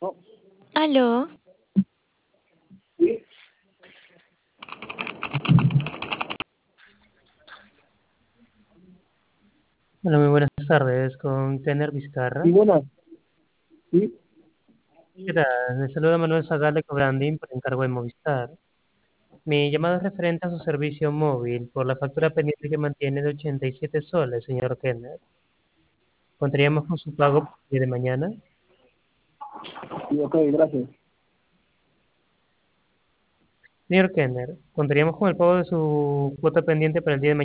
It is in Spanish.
No, Aló, sí, Hola, muy buenas tardes, con Kenner Vizcarra. sí, buenas, sí, ¿Qué tal? Le saluda Manuel Zagal de Cobrandín por encargo de Movistar. Mi llamada es referente a su servicio móvil por la factura pendiente que mantiene de 87 soles, señor Kenner. ¿Contaríamos con su pago por el día de mañana? sí, ok, gracias. Señor Kenner, ¿contaríamos con el pago de su cuota pendiente para el día de mañana?